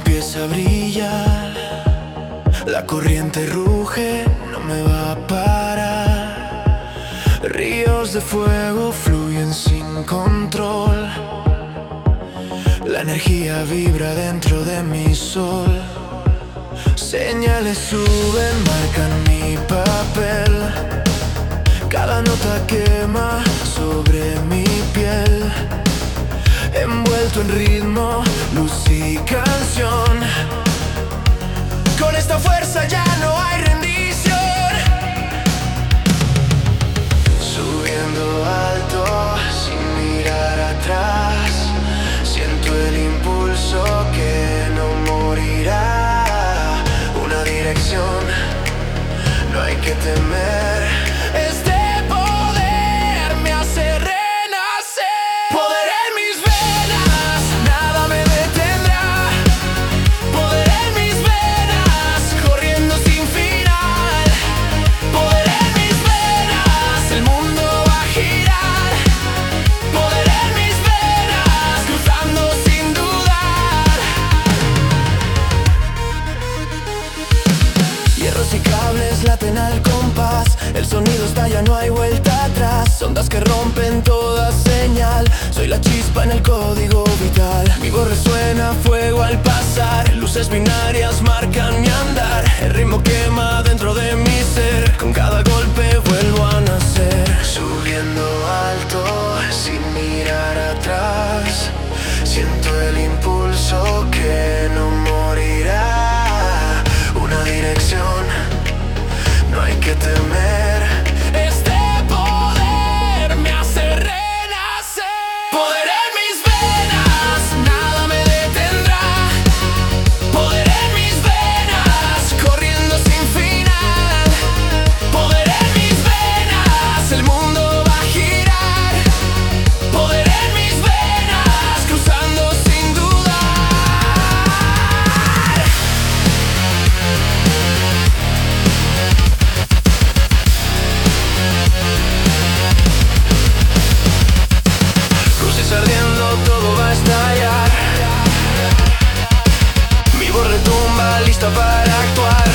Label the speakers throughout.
Speaker 1: empieza a brillar, la corriente ruge, no me va a parar. Ríos de fuego fluyen sin control, la energía vibra dentro de mi sol. Señales suben, marcan mi papel, cada nota quema sobre mi piel. Envuelto en ritmo, luz y canción, con esta fuerza ya no hay rendición. Subiendo alto, sin mirar atrás, siento el impulso que no morirá. Una dirección, no hay que temer. Este poder me hace renacer. Poder en mis venas, nada me detendrá. Poder en mis venas, corriendo sin final. Poder en mis venas, el mundo va a girar. Poder en mis venas, cruzando sin dudar. Hierros y cables laten al compás, el sonido está, ya no hay vuelta atrás. Ondas que rompen toda señal, soy la chispa en el código vital. Mi voz resuena fuego al pasar, luces binarias marcan mi andar. El ritmo quema dentro de mi ser, con cada golpe vuelvo a nacer. Subiendo alto, sin mirar atrás, siento el impulso que no morirá. Una dirección, no hay que temer. Este poder me hace renacer. Poder en mis venas, nada me detendrá. Poder en mis venas, corriendo sin final. Poder en mis venas, el mundo va a girar. Poder en mis venas, cruzando sin dudar. Cruces ardiendo, todo va a estallar. Mi voz retumba, lista para actuar.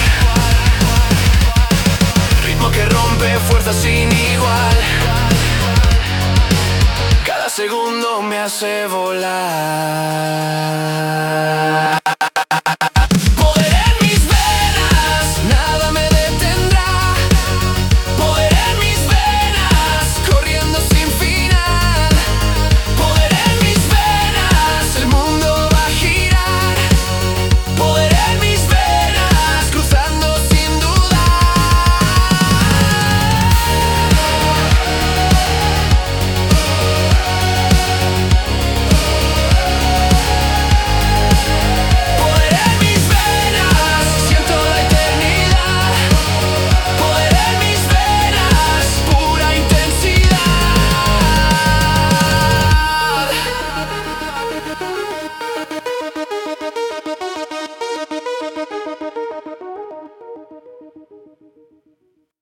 Speaker 1: Ritmo que rompe, fuerza sin igual. Cada segundo me hace volar.